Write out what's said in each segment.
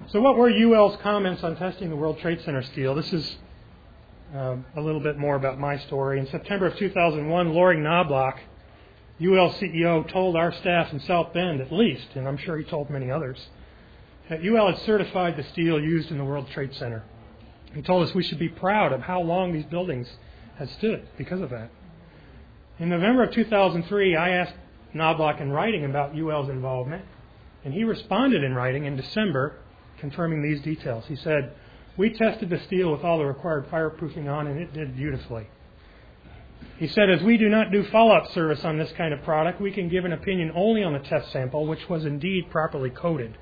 So what were UL's comments on testing the World Trade Center steel? This is a little bit more about my story. In September of 2001, Loring Knobloch, UL CEO, told our staff in South Bend at least, and I'm sure he told many others, that UL had certified the steel used in the World Trade Center. He told us we should be proud of how long these buildings had stood because of that. In November of 2003, I asked Knobloch in writing about UL's involvement, and he responded in writing in December confirming these details. He said, "We tested the steel with all the required fireproofing on, and it did beautifully." He said, "As we do not do follow-up service on this kind of product, we can give an opinion only on the test sample, which was indeed properly coded."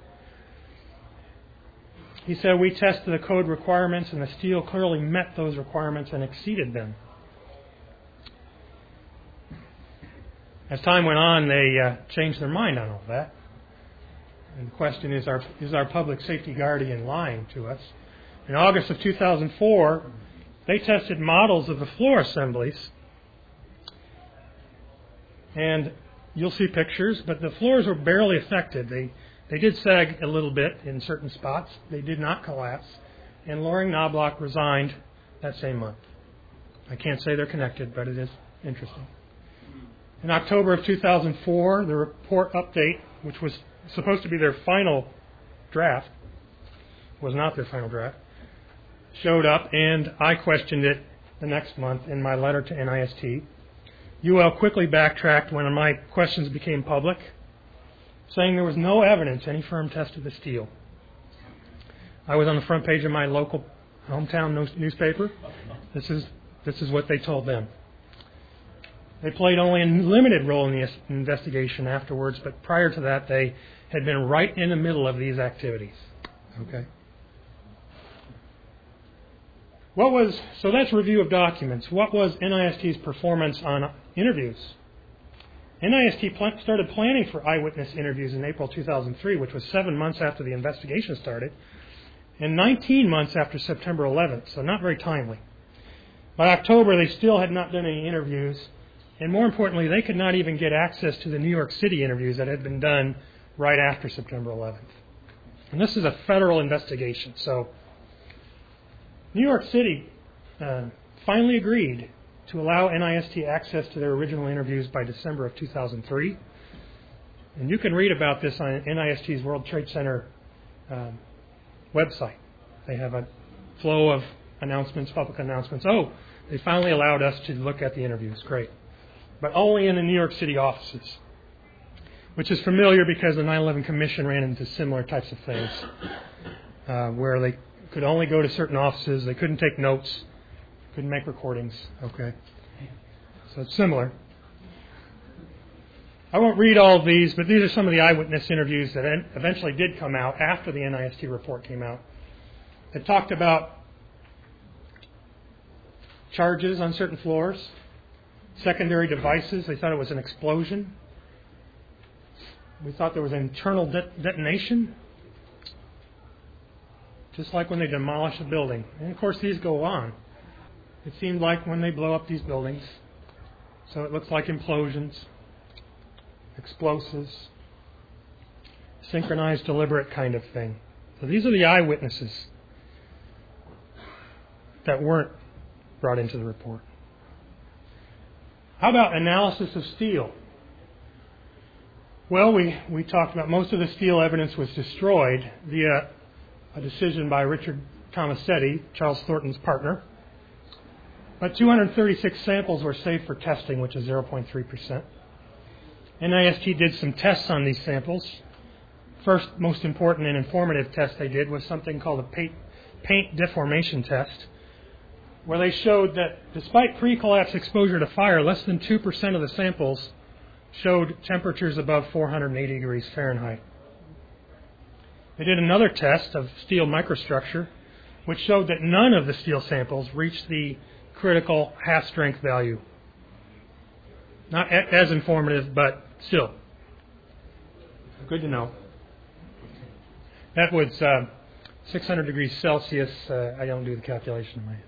He said, "We tested the code requirements, and the steel clearly met those requirements and exceeded them." As time went on, they changed their mind on all that. And the question is our public safety guardian lying to us? In August of 2004, they tested models of the floor assemblies. And you'll see pictures, but the floors were barely affected. They did sag a little bit in certain spots. They did not collapse. And Loring Knobloch resigned that same month. I can't say they're connected, but it is interesting. In October of 2004, the report update, which was supposed to be their final draft, was not their final draft, showed up, and I questioned it the next month in my letter to NIST. UL quickly backtracked when my questions became public, saying there was no evidence any firm tested the steel. I was on the front page of my local hometown newspaper. This is what they told them. They played only a limited role in the investigation afterwards, but prior to that, they had been right in the middle of these activities. Okay. So that's review of documents. What was NIST's performance on interviews? NIST started planning for eyewitness interviews in April 2003, which was 7 months after the investigation started, and 19 months after September 11th, so not very timely. By October, they still had not done any interviews, and more importantly, they could not even get access to the New York City interviews that had been done right after September 11th. And this is a federal investigation, so New York City finally agreed to allow NIST access to their original interviews by December of 2003. And you can read about this on NIST's World Trade Center website. They have a flow of announcements, public announcements. Oh, they finally allowed us to look at the interviews. Great. But only in the New York City offices, which is familiar because the 9/11 Commission ran into similar types of things, where they could only go to certain offices. They couldn't take notes, couldn't make recordings. Okay. So it's similar. I won't read all of these, but these are some of the eyewitness interviews that eventually did come out after the NIST report came out. It talked about charges on certain floors, secondary devices. They thought it was an explosion. We thought there was an internal detonation, just like when they demolish a building. And of course, these go on. It seemed like when they blow up these buildings, so it looks like implosions, explosives, synchronized, deliberate kind of thing. So these are the eyewitnesses that weren't brought into the report. How about analysis of steel? Well, we talked about most of the steel evidence was destroyed via a decision by Richard Tomasetti, Charles Thornton's partner. But 236 samples were saved for testing, which is 0.3%. NIST did some tests on these samples. First, most important and informative test they did was something called a paint deformation test, where they showed that despite pre-collapse exposure to fire, less than 2% of the samples showed temperatures above 480 degrees Fahrenheit. They did another test of steel microstructure, which showed that none of the steel samples reached the critical half-strength value. Not as informative, but still. Good to know. That was 600 degrees Celsius. I don't do the calculation in my head.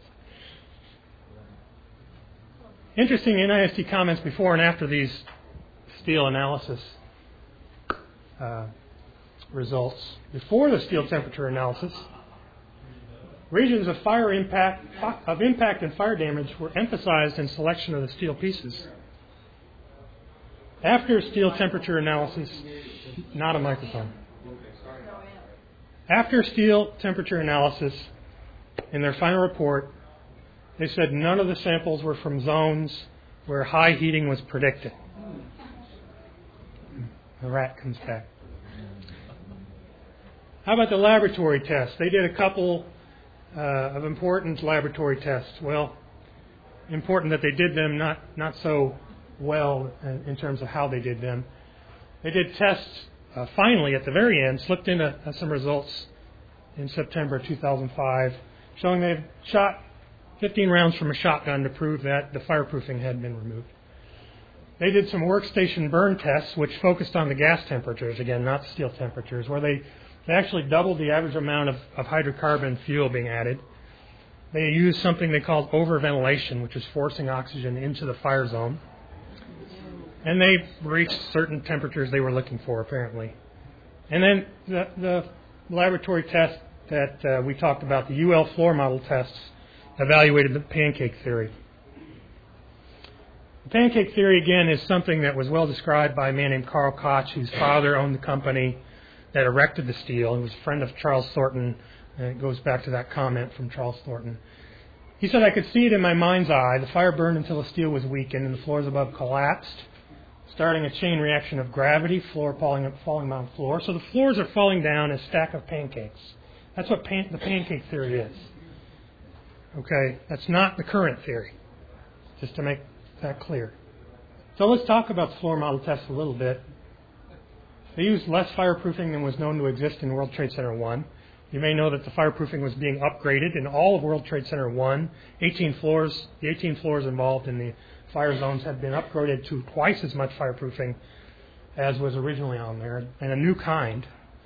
Interesting NIST comments before and after these steel analysis results before the steel temperature analysis, regions of impact and fire damage were emphasized in selection of the steel pieces. After steel temperature analysis, not a microphone. After steel temperature analysis, in their final report, they said none of the samples were from zones where high heating was predicted. The rat comes back. How about the laboratory tests? They did a couple of important laboratory tests. Well, important that they did them, not so well in terms of how they did them. They did tests, finally, at the very end, slipped into some results in September 2005, showing they've shot 15 rounds from a shotgun to prove that the fireproofing had been removed. They did some workstation burn tests, which focused on the gas temperatures, again, not steel temperatures, where they actually doubled the average amount of hydrocarbon fuel being added. They used something they called overventilation, which is forcing oxygen into the fire zone. And they reached certain temperatures they were looking for, apparently. And then the laboratory test that we talked about, the UL floor model tests, evaluated the pancake theory. The pancake theory, again, is something that was well described by a man named Carl Koch, whose father owned the company that erected the steel. He was a friend of Charles Thornton, and it goes back to that comment from Charles Thornton. He said, I could see it in my mind's eye. The fire burned until the steel was weakened and the floors above collapsed, starting a chain reaction of gravity, floor falling on the floor. So the floors are falling down as a stack of pancakes. That's what the pancake theory is. Okay, that's not the current theory, just to make that clear. So let's talk about the floor model test a little bit. They used less fireproofing than was known to exist in World Trade Center 1. You may know that the fireproofing was being upgraded in all of World Trade Center 1. The 18 floors involved in the fire zones had been upgraded to twice as much fireproofing as was originally on there, and a new kind.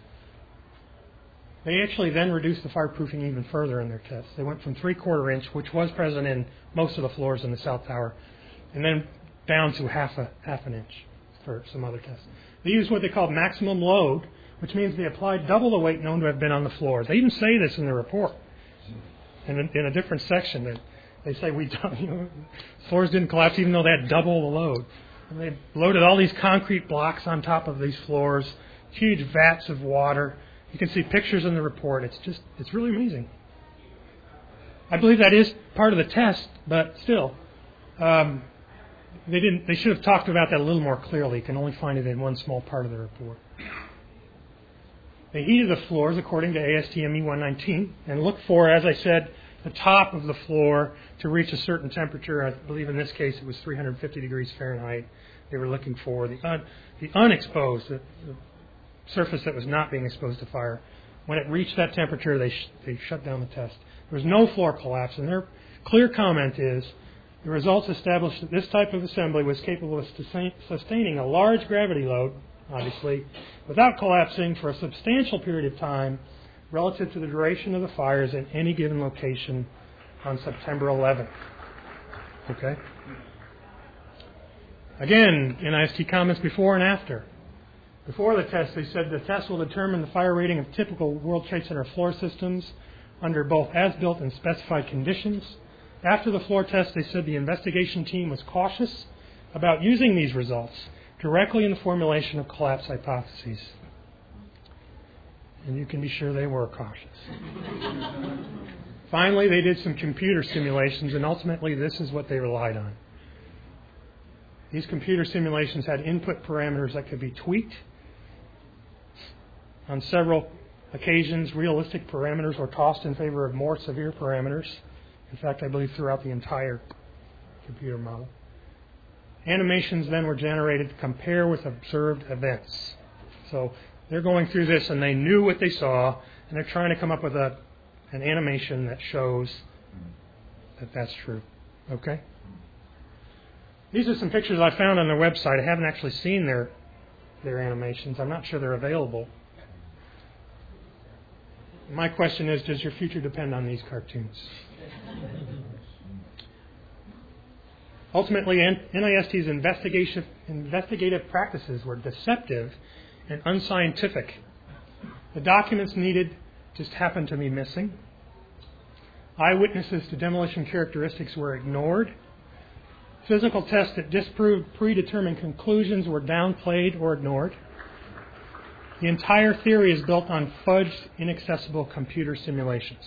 They actually then reduced the fireproofing even further in their tests. They went from 3/4 inch, which was present in most of the floors in the South Tower, and then down to half an inch for some other tests. They used what they called maximum load, which means they applied double the weight known to have been on the floors. They even say this in the report. In a different section, they say floors didn't collapse even though they had double the load. And they loaded all these concrete blocks on top of these floors, huge vats of water. You can see pictures in the report. It's really amazing. I believe that is part of the test, but still, they should have talked about that a little more clearly. You can only find it in one small part of the report. They heated the floors according to ASTM E119 and looked for, as I said, the top of the floor to reach a certain temperature. I believe in this case it was 350 degrees Fahrenheit. They were looking for the unexposed, the surface that was not being exposed to fire. When it reached that temperature, they shut down the test. There was no floor collapse, and their clear comment is, the results established that this type of assembly was capable of sustaining a large gravity load, obviously, without collapsing for a substantial period of time relative to the duration of the fires in any given location on September 11th. Okay? Again, NIST comments before and after. Before the test, they said the test will determine the fire rating of typical World Trade Center floor systems under both as-built and specified conditions. After the floor test, they said the investigation team was cautious about using these results directly in the formulation of collapse hypotheses. And you can be sure they were cautious. Finally, they did some computer simulations, and ultimately this is what they relied on. These computer simulations had input parameters that could be tweaked. On several occasions, realistic parameters were tossed in favor of more severe parameters. In fact, I believe throughout the entire computer model. Animations then were generated to compare with observed events. So they're going through this and they knew what they saw, and they're trying to come up with an animation that shows that that's true. Okay? These are some pictures I found on their website. I haven't actually seen their animations. I'm not sure they're available. My question is, does your future depend on these cartoons? Ultimately, NIST's investigative practices were deceptive and unscientific. The documents needed just happened to be missing. Eyewitnesses to demolition characteristics were ignored. Physical tests that disproved predetermined conclusions were downplayed or ignored. The entire theory is built on fudged, inaccessible computer simulations.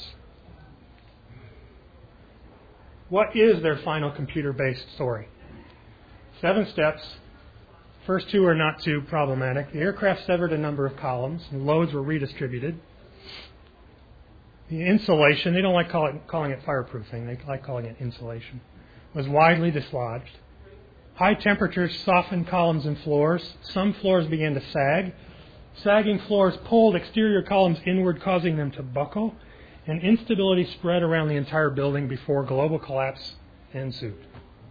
What is their final computer-based story? 7 steps. First 2 are not too problematic. The aircraft severed a number of columns, and loads were redistributed. The insulation, they don't like calling it fireproofing, they like calling it insulation, was widely dislodged. High temperatures softened columns and floors. Some floors began to sag. Sagging floors pulled exterior columns inward, causing them to buckle, and instability spread around the entire building before global collapse ensued.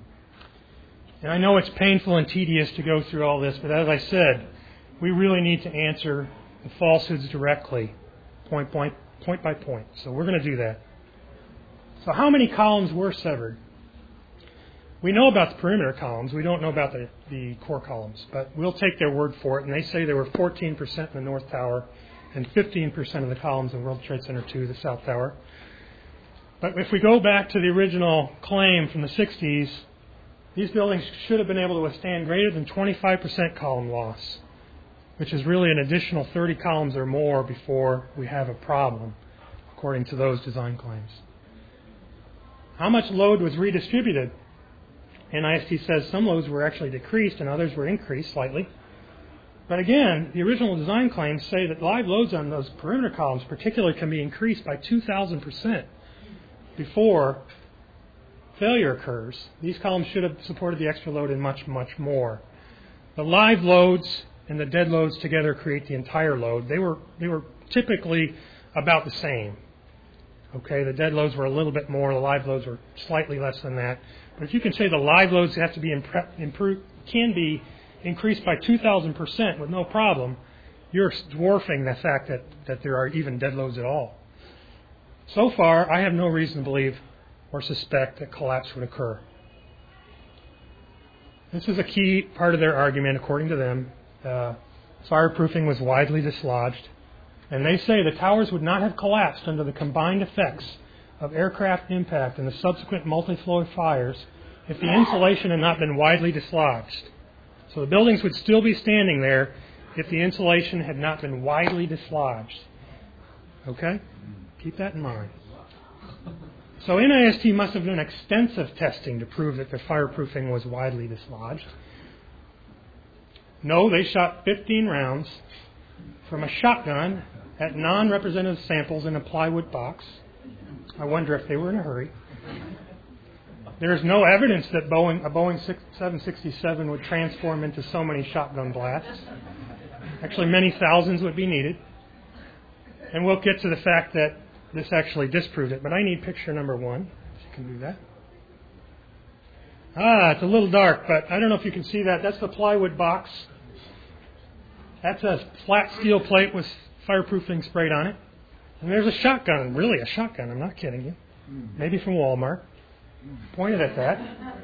And I know it's painful and tedious to go through all this, but as I said, we really need to answer the falsehoods directly, point by point. So we're going to do that. So how many columns were severed? We know about the perimeter columns. We don't know about the core columns, but we'll take their word for it. And they say there were 14% in the North Tower and 15% of the columns in World Trade Center 2, the South Tower. But if we go back to the original claim from the 60s, these buildings should have been able to withstand greater than 25% column loss, which is really an additional 30 columns or more before we have a problem, according to those design claims. How much load was redistributed? NIST says some loads were actually decreased and others were increased slightly. But again, the original design claims say that live loads on those perimeter columns particularly can be increased by 2,000% before failure occurs. These columns should have supported the extra load and much, much more. The live loads and the dead loads together create the entire load. They were typically about the same. Okay, the dead loads were a little bit more, the live loads were slightly less than that. But if you can say the live loads have to be improved, can be increased by 2,000% with no problem, you're dwarfing the fact that there are even dead loads at all. So far, I have no reason to believe or suspect that collapse would occur. This is a key part of their argument, according to them. Fireproofing was widely dislodged. And they say the towers would not have collapsed under the combined effects of aircraft impact and the subsequent multi-floor fires if the insulation had not been widely dislodged. So the buildings would still be standing there if the insulation had not been widely dislodged. Okay? Keep that in mind. So NIST must have done extensive testing to prove that the fireproofing was widely dislodged. No, they shot 15 rounds from a shotgun at non-representative samples in a plywood box. I wonder if they were in a hurry. There is no evidence that a Boeing 767 would transform into so many shotgun blasts. Actually, many thousands would be needed. And we'll get to the fact that this actually disproved it. But I need picture number 1, if you can do that. It's a little dark, but I don't know if you can see that. That's the plywood box. That's a flat steel plate with fireproofing sprayed on it. And there's a shotgun, really a shotgun, I'm not kidding you. Maybe from Walmart. Pointed at that.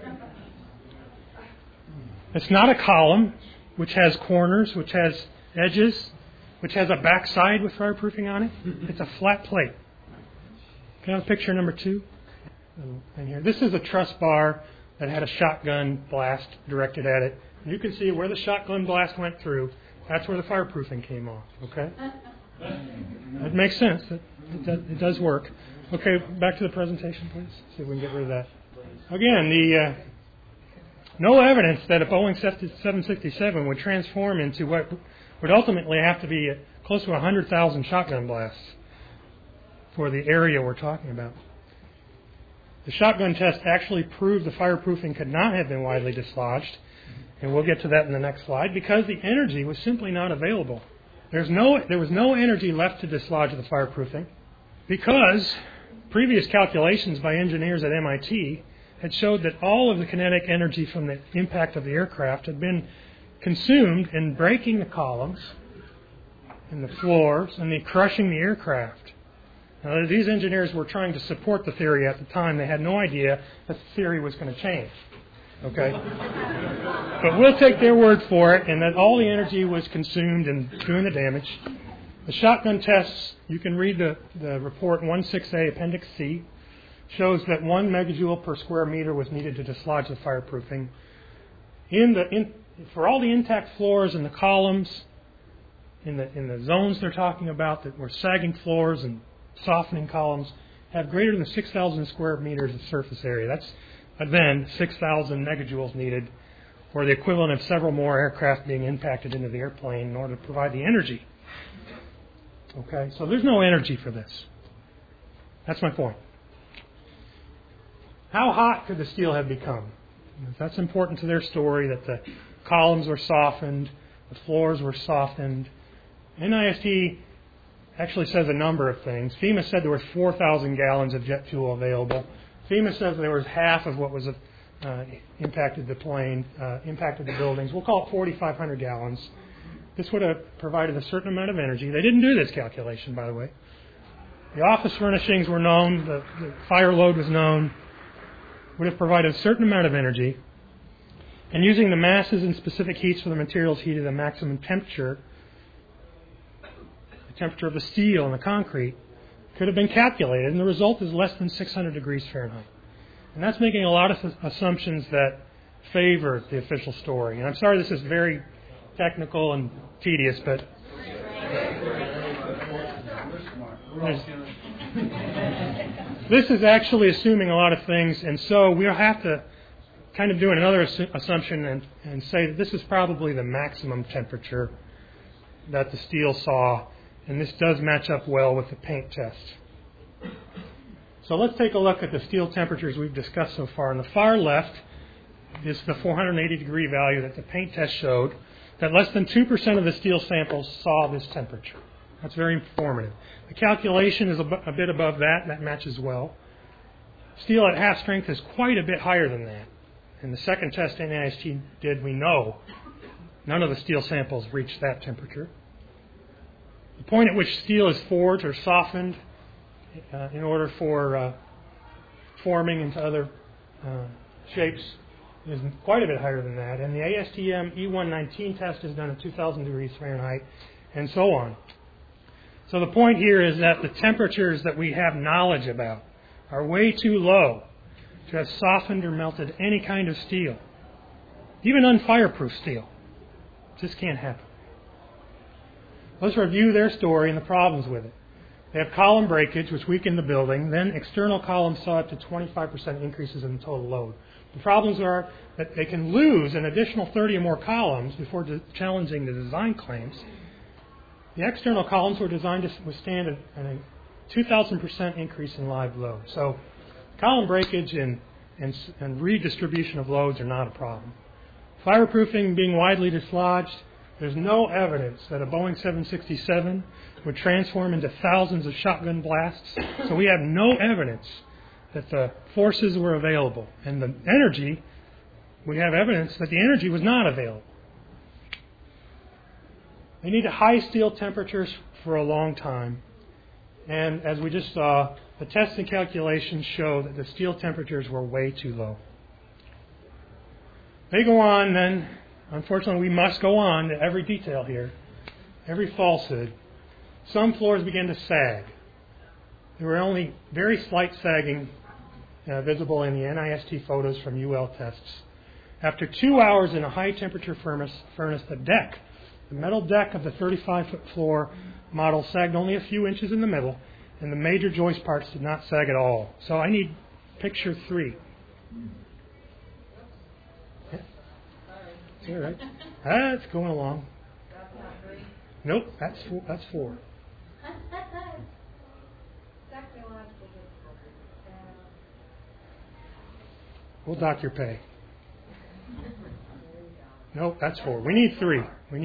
It's not a column, which has corners, which has edges, which has a backside with fireproofing on it. It's a flat plate. Can I have picture number 2? And here. This is a truss bar that had a shotgun blast directed at it. And you can see where the shotgun blast went through. That's where the fireproofing came off. Okay? That makes sense. It does work. Okay, back to the presentation, please. See if we can get rid of that. Again, no evidence that a Boeing 767 would transform into what would ultimately have to be close to 100,000 shotgun blasts for the area we're talking about. The shotgun test actually proved the fireproofing could not have been widely dislodged, and we'll get to that in the next slide, because the energy was simply not available. There was no energy left to dislodge the fireproofing, because previous calculations by engineers at MIT had showed that all of the kinetic energy from the impact of the aircraft had been consumed in breaking the columns and the floors and crushing the aircraft. Now, these engineers were trying to support the theory at the time. They had no idea that the theory was going to change. Okay? But we'll take their word for it, and that all the energy was consumed in doing the damage. The shotgun tests, you can read the report 16A Appendix C, shows that 1 megajoule per square meter was needed to dislodge the fireproofing. For all the intact floors and the columns, in the zones they're talking about that were sagging floors and softening columns, have greater than 6,000 square meters of surface area. That's, then, 6,000 megajoules needed, or the equivalent of several more aircraft being impacted into the airplane in order to provide the energy. Okay, so there's no energy for this. That's my point. How hot could the steel have become? That's important to their story, that the columns were softened, the floors were softened. NIST actually says a number of things. FEMA said there was 4,000 gallons of jet fuel available. FEMA says there was half of what was impacted the plane, impacted the buildings. We'll call it 4,500 gallons. This would have provided a certain amount of energy. They didn't do this calculation, by the way. The office furnishings were known. The fire load was known. Would have provided a certain amount of energy. And using the masses and specific heats for the materials heated at maximum temperature, the temperature of the steel and the concrete, could have been calculated. And the result is less than 600 degrees Fahrenheit. And that's making a lot of assumptions that favor the official story. And I'm sorry this is very technical and tedious, but this is actually assuming a lot of things, and so we'll have to kind of do another assumption and say that this is probably the maximum temperature that the steel saw, and this does match up well with the paint test. So let's take a look at the steel temperatures we've discussed so far. On the far left is the 480 degree value that the paint test showed, that less than 2% of the steel samples saw this temperature. That's very informative. The calculation is a bit above that. That matches well. Steel at half strength is quite a bit higher than that. In the second test NIST did, we know none of the steel samples reached that temperature. The point at which steel is forged or softened in order for forming into other shapes is quite a bit higher than that. And the ASTM E119 test is done at 2,000 degrees Fahrenheit, and so on. So the point here is that the temperatures that we have knowledge about are way too low to have softened or melted any kind of steel, even unfireproof steel. It just can't happen. Let's review their story and the problems with it. They have column breakage, which weakened the building. Then external columns saw up to 25% increases in the total load. The problems are that they can lose an additional 30 or more columns before challenging the design claims. The external columns were designed to withstand a 2,000% increase in live load. So column breakage and redistribution of loads are not a problem. Fireproofing being widely dislodged, there's no evidence that a Boeing 767 would transform into thousands of shotgun blasts. So we have no evidence that the forces were available. And the energy, we have evidence that the energy was not available. They need high steel temperatures for a long time. And as we just saw, the tests and calculations show that the steel temperatures were way too low. They go on then. Unfortunately, we must go on to every detail here, every falsehood. Some floors began to sag. There were only very slight sagging visible in the NIST photos from UL tests. After 2 hours in a high-temperature furnace, the metal deck of the 35-foot floor model sagged only a few inches in the middle, and the major joist parts did not sag at all. So I need picture 3. Yeah. It's all right. That's going along. Nope, that's 4. We'll dock your pay. Nope, that's 4. We need 3.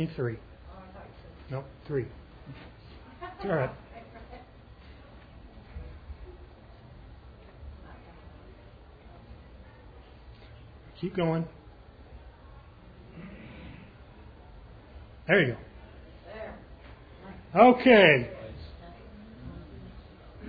Nope, 3. It's all right. Keep going. There you go. Okay.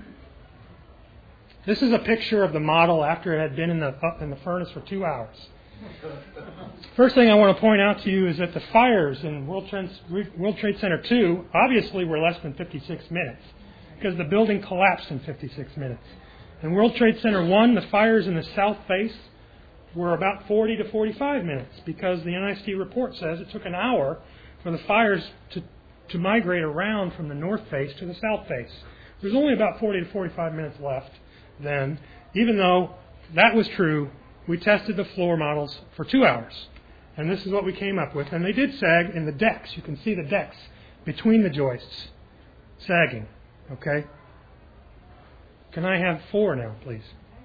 This is a picture of the model after it had been in the furnace for 2 hours. First thing I want to point out to you is that the fires in World Trade Center 2 obviously were less than 56 minutes because the building collapsed in 56 minutes. In World Trade Center 1, the fires in the south face were about 40 to 45 minutes because the NIST report says it took an hour for the fires to migrate around from the north face to the south face. There's only about 40 to 45 minutes left then. Even though that was true, we tested the floor models for 2 hours. And this is what we came up with. And they did sag in the decks. You can see the decks between the joists sagging. Okay? Can I have 4 now, please?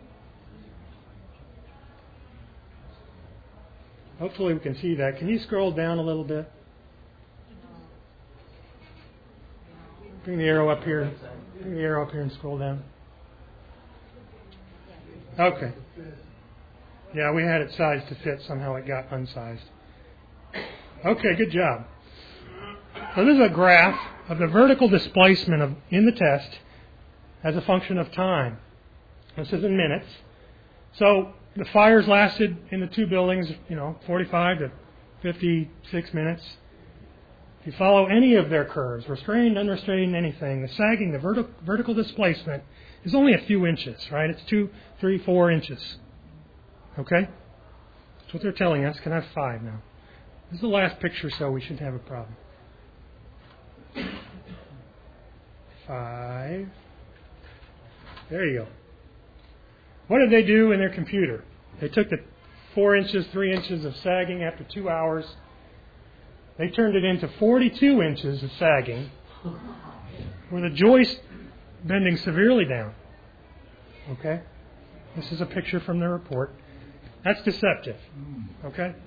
Hopefully we can see that. Can you scroll down a little bit? Bring the arrow up here. Bring the arrow up here and scroll down. Okay. Yeah, we had it sized to fit. Somehow it got unsized. Okay, good job. So this is a graph of the vertical displacement in the test as a function of time. This is in minutes. So the fires lasted in the 2 buildings, 45 to 56 minutes. If you follow any of their curves, restrained, unrestrained, anything, the sagging, the vertical displacement is only a few inches, right? It's 2, 3, 4 inches. Okay? That's what they're telling us. Can I have 5 now? This is the last picture, so we shouldn't have a problem. 5. There you go. What did they do in their computer? They took the 4 inches, 3 inches of sagging after 2 hours. They turned it into 42 inches of sagging with a joist bending severely down. Okay? This is a picture from the report. That's deceptive. Okay?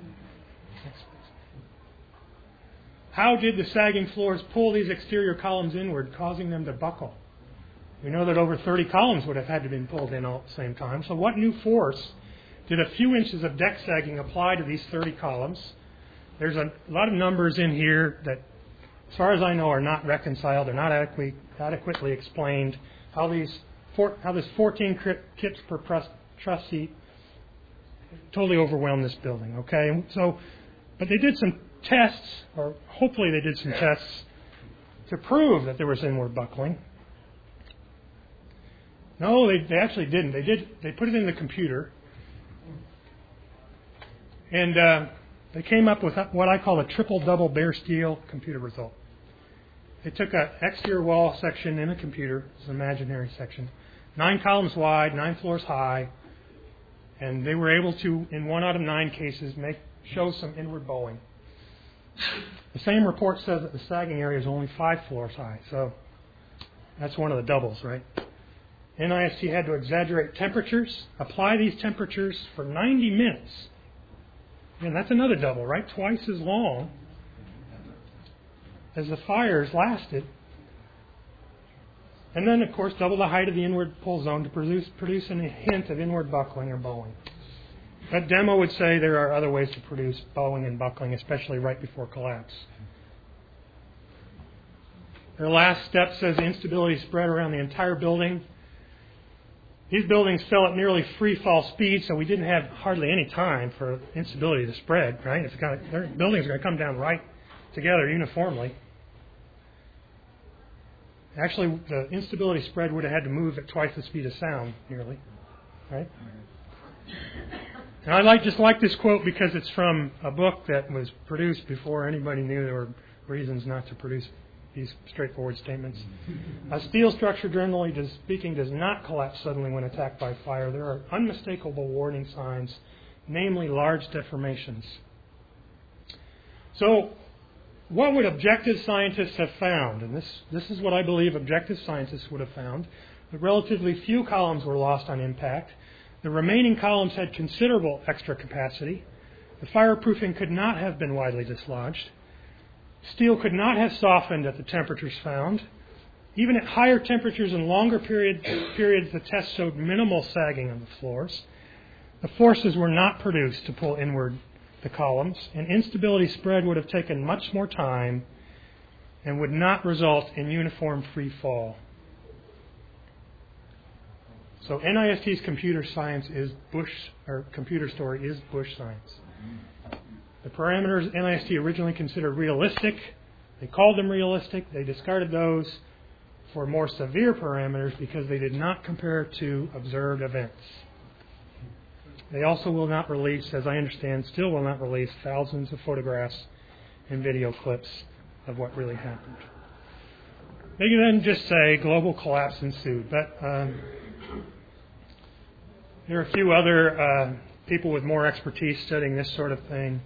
How did the sagging floors pull these exterior columns inward, causing them to buckle? We know that over 30 columns would have had to have been pulled in all at the same time. So what new force did a few inches of deck sagging apply to these 30 columns? There's a lot of numbers in here that, as far as I know, are not reconciled. They're not adequately explained. How this 14 kips per truss seat totally overwhelmed this building. Okay, but they did some tests, or hopefully they did some tests to prove that there was inward buckling. No, they actually didn't. They put it in the computer, and they came up with what I call a triple-double bare steel computer result. They took an exterior wall section in a computer, it's an imaginary section, 9 columns wide, 9 floors high, and they were able to, in 1 out of 9 cases, show some inward bowing. The same report says that the sagging area is only 5 floors high, so that's one of the doubles, right? NIST had to exaggerate temperatures, apply these temperatures for 90 minutes. And that's another double, right? Twice as long as the fires lasted. And then, of course, double the height of the inward pull zone to produce a hint of inward buckling or bowing. That demo would say there are other ways to produce bowing and buckling, especially right before collapse. Their last step says instability spread around the entire building. These buildings fell at nearly free fall speed, so we didn't have hardly any time for instability to spread, right? Their buildings are going to come down right together uniformly. Actually, the instability spread would have had to move at twice the speed of sound, nearly, right? And I just like this quote because it's from a book that was produced before anybody knew there were reasons not to produce these straightforward statements. A steel structure, generally speaking, does not collapse suddenly when attacked by fire. There are unmistakable warning signs, namely large deformations. So, what would objective scientists have found? And this is what I believe objective scientists would have found. That relatively few columns were lost on impact. The remaining columns had considerable extra capacity. The fireproofing could not have been widely dislodged. Steel could not have softened at the temperatures found. Even at higher temperatures and longer periods, the test showed minimal sagging on the floors. The forces were not produced to pull inward the columns, and instability spread would have taken much more time and would not result in uniform free fall. So NIST's computer science is computer story is Bush science. The parameters NIST originally considered realistic. They called them realistic. They discarded those for more severe parameters because they did not compare to observed events. They also will not release, as I understand, still will not release thousands of photographs and video clips of what really happened. They can then just say global collapse ensued. But there are a few other people with more expertise studying this sort of thing.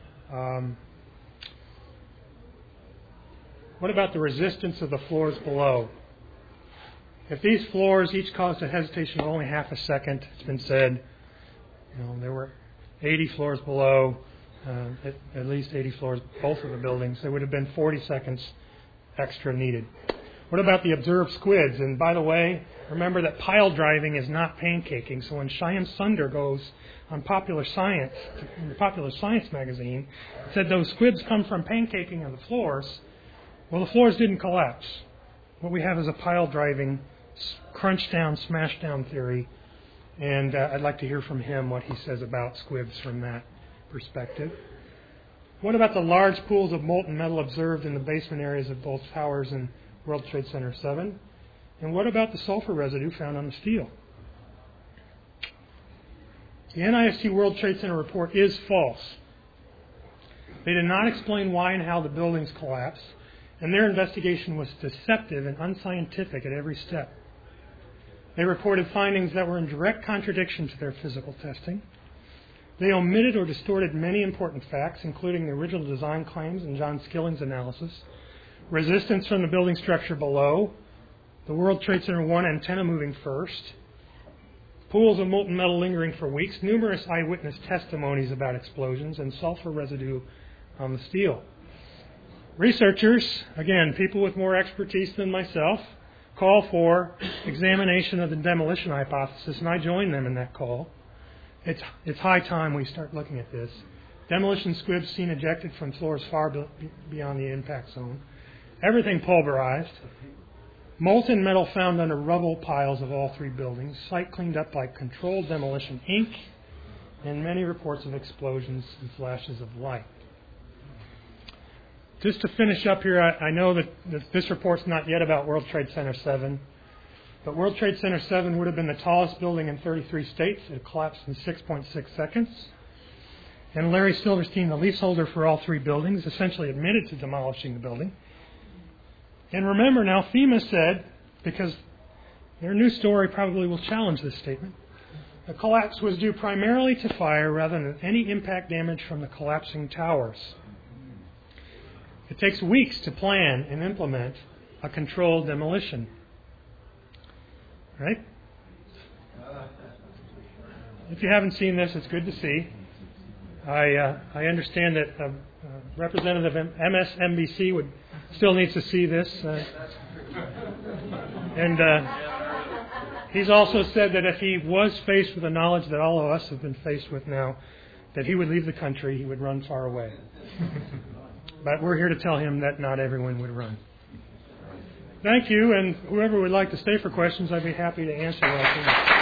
What about the resistance of the floors below? If these floors each caused a hesitation of only half a second, it's been said, there were 80 floors below, at least 80 floors, both of the buildings. There would have been 40 seconds extra needed. What about the observed squids? And by the way, remember that pile driving is not pancaking. So when Shyam Sundar goes on Popular Science, in the Popular Science magazine, said those squibs come from pancaking on the floors. Well, the floors didn't collapse. What we have is a pile driving, crunch down, smash down theory. And I'd like to hear from him what he says about squibs from that perspective. What about the large pools of molten metal observed in the basement areas of both towers and World Trade Center 7? And what about the sulfur residue found on the steel? The NIST World Trade Center report is false. They did not explain why and how the buildings collapsed, and their investigation was deceptive and unscientific at every step. They reported findings that were in direct contradiction to their physical testing. They omitted or distorted many important facts, including the original design claims and John Skilling's analysis, resistance from the building structure below, the World Trade Center 1 antenna moving first, pools of molten metal lingering for weeks, numerous eyewitness testimonies about explosions, and sulfur residue on the steel. Researchers, again, people with more expertise than myself, call for examination of the demolition hypothesis, and I join them in that call. It's high time we start looking at this. Demolition squibs seen ejected from floors far beyond the impact zone. Everything pulverized. Molten metal found under rubble piles of all three buildings. Site cleaned up by Controlled Demolition Inc. And many reports of explosions and flashes of light. Just to finish up here, I know that this report's not yet about World Trade Center 7, but World Trade Center 7 would have been the tallest building in 33 states. It collapsed in 6.6 seconds. And Larry Silverstein, the leaseholder for all three buildings, essentially admitted to demolishing the building. And remember now, FEMA said, because their new story probably will challenge this statement, the collapse was due primarily to fire rather than any impact damage from the collapsing towers. It takes weeks to plan and implement a controlled demolition. Right? If you haven't seen this, it's good to see. I understand that Representative MSNBC still needs to see this. And he's also said that if he was faced with the knowledge that all of us have been faced with now, that he would leave the country, he would run far away. But we're here to tell him that not everyone would run. Thank you, and whoever would like to stay for questions, I'd be happy to answer those.